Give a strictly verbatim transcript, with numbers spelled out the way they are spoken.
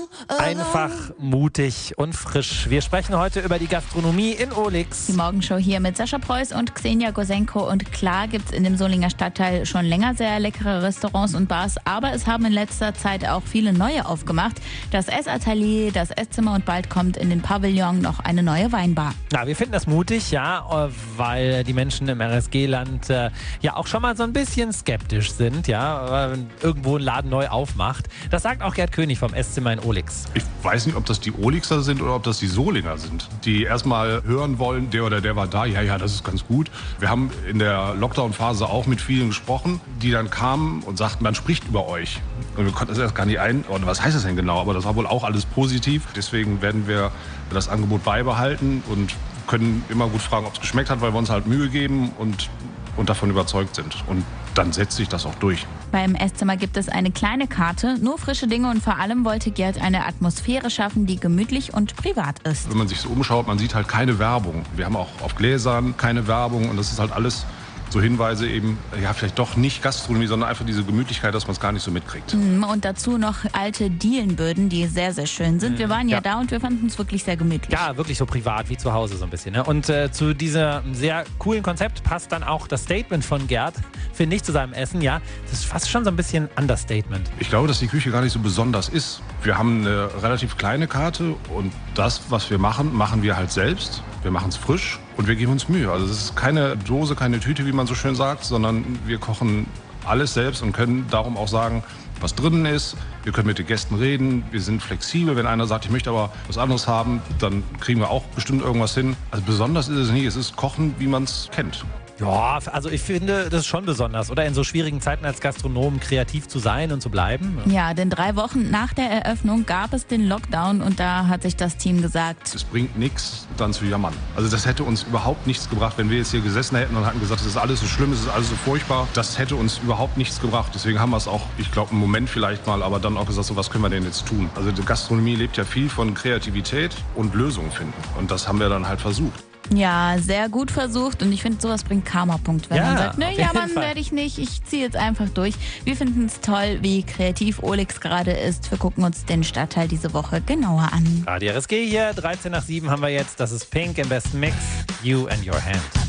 Einfach mutig und frisch. Wir sprechen heute über die Gastronomie in Ohligs. Die Morgenshow hier mit Sascha Preuß und Xenia Gosenko. Und klar gibt es in dem Solinger Stadtteil schon länger sehr leckere Restaurants und Bars, aber es haben in letzter Zeit auch viele neue aufgemacht. Das Essatelier, das Esszimmer und bald kommt in den Pavillon noch eine neue Weinbar. Ja, wir finden das mutig, ja, weil die Menschen im R S G-Land äh, ja auch schon mal so ein bisschen skeptisch sind, ja, wenn irgendwo ein Laden neu aufmacht. Das sagt auch Gerd König vom Esszimmer in Ohligs. Ich weiß nicht, ob das die Ohligser sind oder ob das die Solinger sind, die erstmal hören wollen, der oder der war da, ja, ja, das ist ganz gut. Wir haben in der Lockdown-Phase auch mit vielen gesprochen, die dann kamen und sagten, man spricht über euch. Und wir konnten das erst gar nicht einordnen, was heißt das denn genau, aber das war wohl auch alles positiv. Deswegen werden wir das Angebot beibehalten und können immer gut fragen, ob es geschmeckt hat, weil wir uns halt Mühe geben und, und davon überzeugt sind. Und dann setzt sich das auch durch. Beim Esszimmer gibt es eine kleine Karte, nur frische Dinge und vor allem wollte Gerd eine Atmosphäre schaffen, die gemütlich und privat ist. Wenn man sich so umschaut, man sieht halt keine Werbung. Wir haben auch auf Gläsern keine Werbung und das ist halt alles so Hinweise eben, ja, vielleicht doch nicht Gastronomie, sondern einfach diese Gemütlichkeit, dass man es gar nicht so mitkriegt. Und dazu noch alte Dielenböden, die sehr, sehr schön sind. Wir waren ja, ja da und wir fanden es wirklich sehr gemütlich. Ja, wirklich so privat wie zu Hause so ein bisschen. Ne? Und äh, zu diesem sehr coolen Konzept passt dann auch das Statement von Gerd, finde ich, zu seinem Essen. Ja, das ist fast schon so ein bisschen Understatement. Ich glaube, dass die Küche gar nicht so besonders ist. Wir haben eine relativ kleine Karte und das, was wir machen, machen wir halt selbst. Wir machen es frisch und wir geben uns Mühe. Also es ist keine Dose, keine Tüte, wie man so schön sagt, sondern wir kochen alles selbst und können darum auch sagen, was drinnen ist. Wir können mit den Gästen reden, wir sind flexibel. Wenn einer sagt, ich möchte aber was anderes haben, dann kriegen wir auch bestimmt irgendwas hin. Also besonders ist es nicht, es ist Kochen, wie man es kennt. Ja, also ich finde, das ist schon besonders, oder? In so schwierigen Zeiten als Gastronom kreativ zu sein und zu bleiben. Ja, denn drei Wochen nach der Eröffnung gab es den Lockdown und da hat sich das Team gesagt, es bringt nichts, dann zu jammern. Also das hätte uns überhaupt nichts gebracht, wenn wir jetzt hier gesessen hätten und hatten gesagt, das ist alles so schlimm, es ist alles so furchtbar. Das hätte uns überhaupt nichts gebracht. Deswegen haben wir es auch, ich glaube, einen Moment vielleicht mal, aber dann auch gesagt, so was können wir denn jetzt tun? Also die Gastronomie lebt ja viel von Kreativität und Lösungen finden. Und das haben wir dann halt versucht. Ja, sehr gut versucht und ich finde, sowas bringt Karma-Punkt, wenn ja, man sagt, ne, ja, man werde ich nicht, ich ziehe jetzt einfach durch. Wir finden es toll, wie kreativ Ohligs gerade ist. Wir gucken uns den Stadtteil diese Woche genauer an. Radio R S G hier, dreizehn nach sieben haben wir jetzt, das ist Pink im besten Mix, You and Your Hand.